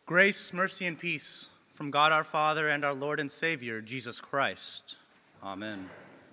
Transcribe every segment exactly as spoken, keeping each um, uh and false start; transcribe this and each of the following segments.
Grace, mercy, and peace from God our Father and our Lord and Savior, Jesus Christ. Amen.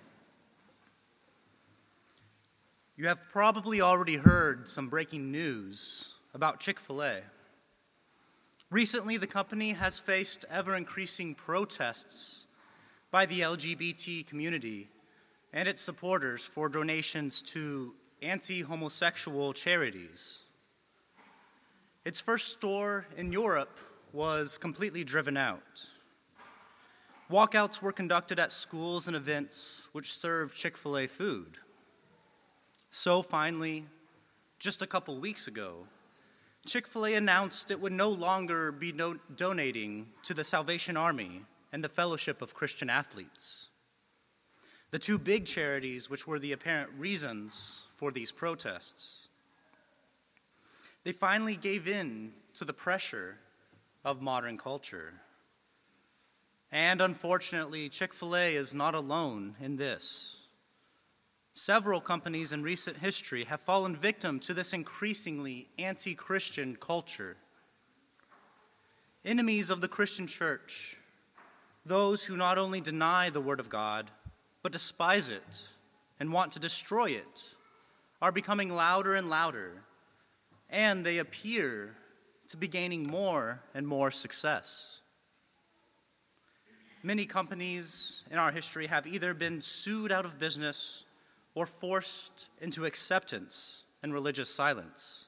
You have probably already heard some breaking news about Chick-fil-A. Recently, the company has faced ever-increasing protests by the L G B T community and its supporters for donations to anti-homosexual charities. Its first store in Europe was completely driven out. Walkouts were conducted at schools and events which served Chick-fil-A food. So finally, just a couple weeks ago, Chick-fil-A announced it would no longer be no- donating to the Salvation Army and the Fellowship of Christian Athletes, the two big charities which were the apparent reasons for these protests. They finally gave in to the pressure of modern culture. And unfortunately, Chick-fil-A is not alone in this. Several companies in recent history have fallen victim to this increasingly anti-Christian culture. Enemies of the Christian church, those who not only deny the Word of God, but despise it and want to destroy it, are becoming louder and louder, and they appear to be gaining more and more success. Many companies in our history have either been sued out of business or forced into acceptance and religious silence.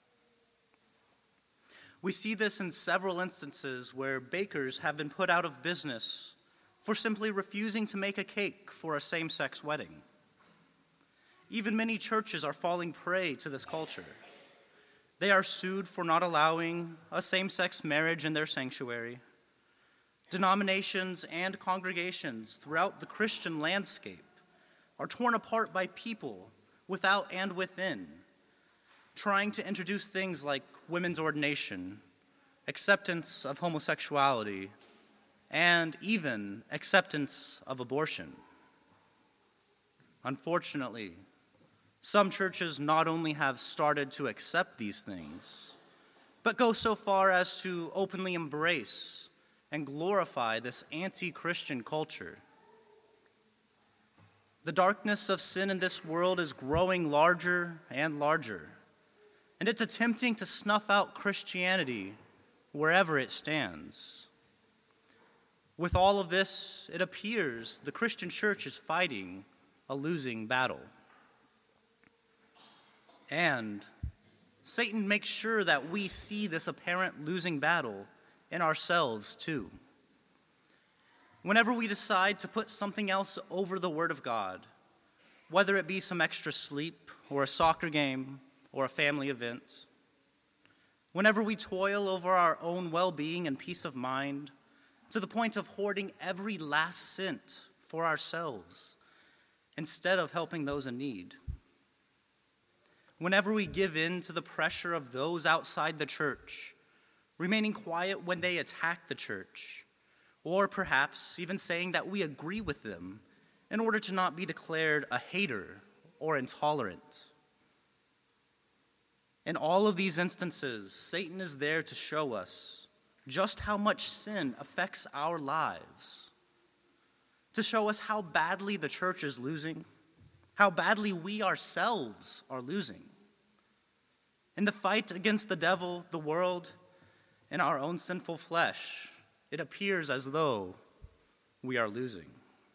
We see this in several instances where bakers have been put out of business for simply refusing to make a cake for a same-sex wedding. Even many churches are falling prey to this culture. They are sued for not allowing a same-sex marriage in their sanctuary. Denominations and congregations throughout the Christian landscape are torn apart by people without and within, trying to introduce things like women's ordination, acceptance of homosexuality, and even acceptance of abortion. Unfortunately, some churches not only have started to accept these things, but go so far as to openly embrace and glorify this anti-Christian culture. The darkness of sin in this world is growing larger and larger, and it's attempting to snuff out Christianity wherever it stands. With all of this, it appears the Christian church is fighting a losing battle. And Satan makes sure that we see this apparent losing battle in ourselves too. Whenever we decide to put something else over the Word of God, whether it be some extra sleep or a soccer game or a family event, whenever we toil over our own well-being and peace of mind to the point of hoarding every last cent for ourselves instead of helping those in need, whenever we give in to the pressure of those outside the church, remaining quiet when they attack the church, or perhaps even saying that we agree with them in order to not be declared a hater or intolerant. In all of these instances, Satan is there to show us just how much sin affects our lives, to show us how badly the church is losing, how badly we ourselves are losing. In the fight against the devil, the world, and our own sinful flesh, it appears as though we are losing.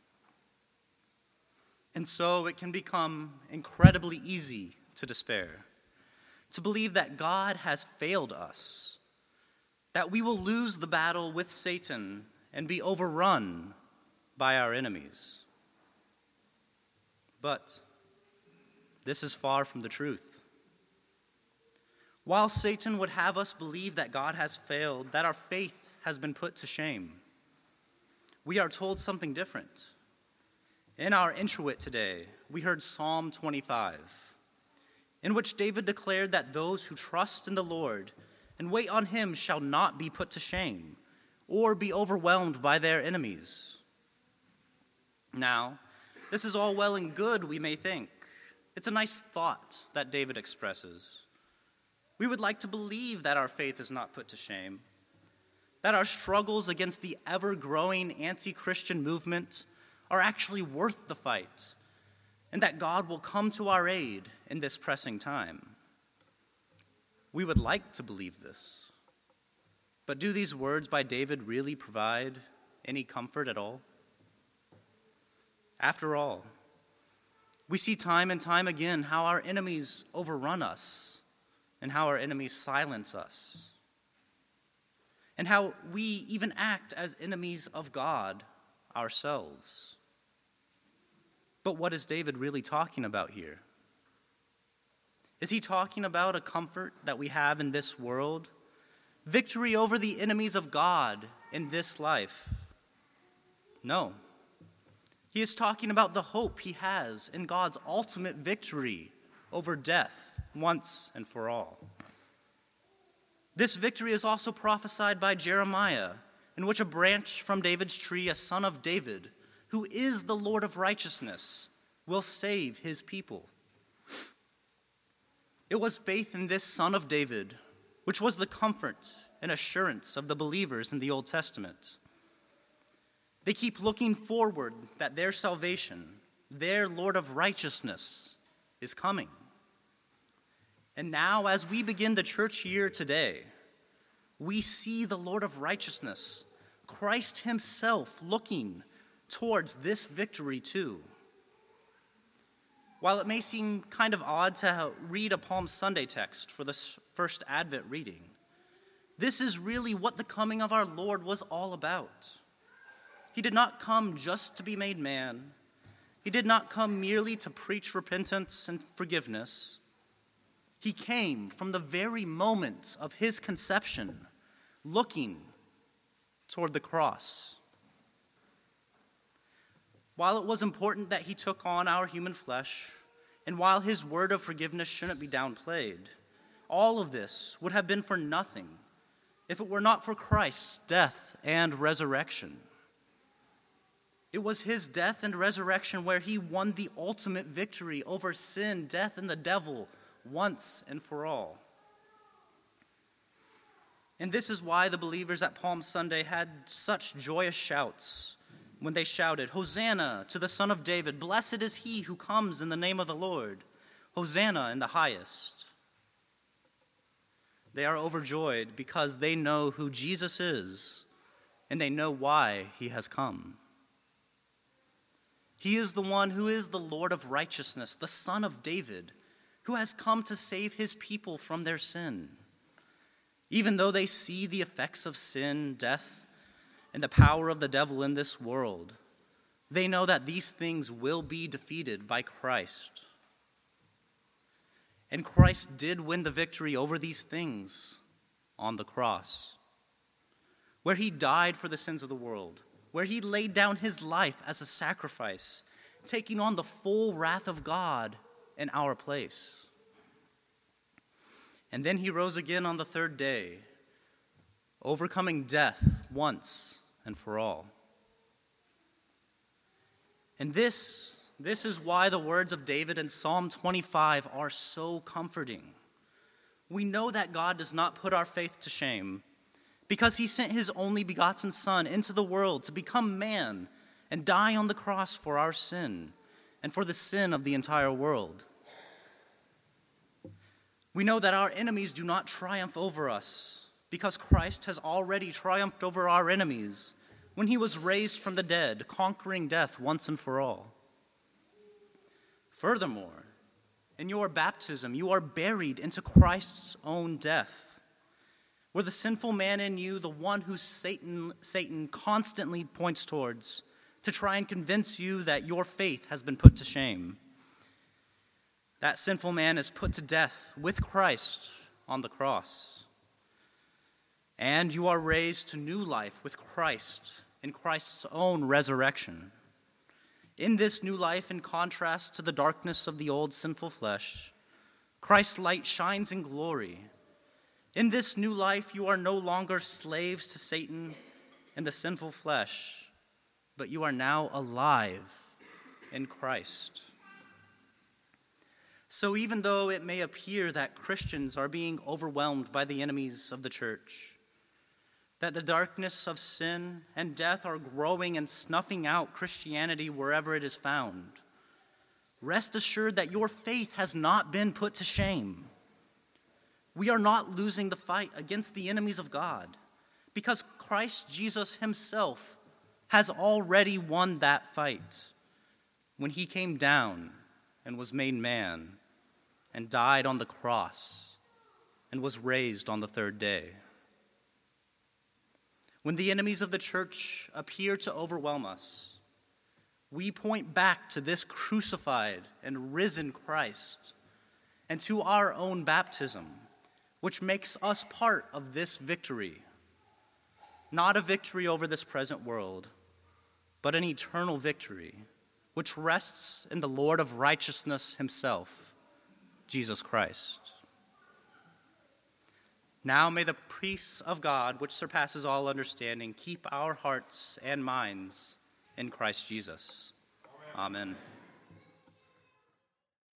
And so it can become incredibly easy to despair, to believe that God has failed us, that we will lose the battle with Satan and be overrun by our enemies. But this is far from the truth. While Satan would have us believe that God has failed, that our faith has been put to shame, we are told something different. In our introit today, we heard Psalm twenty-five, in which David declared that those who trust in the Lord and wait on him shall not be put to shame or be overwhelmed by their enemies. Now, this is all well and good, we may think. It's a nice thought that David expresses. We would like to believe that our faith is not put to shame, that our struggles against the ever-growing anti-Christian movement are actually worth the fight, and that God will come to our aid in this pressing time. We would like to believe this, but do these words by David really provide any comfort at all? After all, we see time and time again how our enemies overrun us and how our enemies silence us, and how we even act as enemies of God ourselves. But what is David really talking about here? Is he talking about a comfort that we have in this world? Victory over the enemies of God in this life? No. He is talking about the hope he has in God's ultimate victory over death once and for all. This victory is also prophesied by Jeremiah, in which a branch from David's tree, a son of David, who is the Lord of righteousness, will save his people. It was faith in this son of David, which was the comfort and assurance of the believers in the Old Testament. They keep looking forward that their salvation, their Lord of righteousness, is coming. And now, as we begin the church year today, we see the Lord of righteousness, Christ himself, looking towards this victory too. While it may seem kind of odd to read a Palm Sunday text for this first Advent reading, this is really what the coming of our Lord was all about. He did not come just to be made man. He did not come merely to preach repentance and forgiveness. He came from the very moment of his conception, looking toward the cross. While it was important that he took on our human flesh, and while his word of forgiveness shouldn't be downplayed, all of this would have been for nothing if it were not for Christ's death and resurrection. It was his death and resurrection where he won the ultimate victory over sin, death, and the devil once and for all. And this is why the believers at Palm Sunday had such joyous shouts when they shouted, "Hosanna to the Son of David, blessed is he who comes in the name of the Lord, Hosanna in the highest." They are overjoyed because they know who Jesus is, and they know why he has come. He is the one who is the Lord of righteousness, the Son of David, who has come to save his people from their sin. Even though they see the effects of sin, death, and the power of the devil in this world, they know that these things will be defeated by Christ. And Christ did win the victory over these things on the cross, where he died for the sins of the world, where he laid down his life as a sacrifice, taking on the full wrath of God in our place. And then he rose again on the third day, overcoming death once and for all. And this, this is why the words of David in Psalm twenty-five are so comforting. We know that God does not put our faith to shame, because he sent his only begotten Son into the world to become man and die on the cross for our sin and for the sin of the entire world. We know that our enemies do not triumph over us because Christ has already triumphed over our enemies when he was raised from the dead, conquering death once and for all. Furthermore, in your baptism, you are buried into Christ's own death, where the sinful man in you, the one who Satan, Satan constantly points towards to try and convince you that your faith has been put to shame. That sinful man is put to death with Christ on the cross. And you are raised to new life with Christ in Christ's own resurrection. In this new life, in contrast to the darkness of the old sinful flesh, Christ's light shines in glory. In this new life, you are no longer slaves to Satan and the sinful flesh, but you are now alive in Christ. So even though it may appear that Christians are being overwhelmed by the enemies of the church, that the darkness of sin and death are growing and snuffing out Christianity wherever it is found, rest assured that your faith has not been put to shame. We are not losing the fight against the enemies of God, because Christ Jesus himself has already won that fight when he came down and was made man and died on the cross and was raised on the third day. When the enemies of the church appear to overwhelm us, we point back to this crucified and risen Christ and to our own baptism, which makes us part of this victory. Not a victory over this present world, but an eternal victory, which rests in the Lord of righteousness himself, Jesus Christ. Now may the peace of God, which surpasses all understanding, keep our hearts and minds in Christ Jesus. Amen. Amen.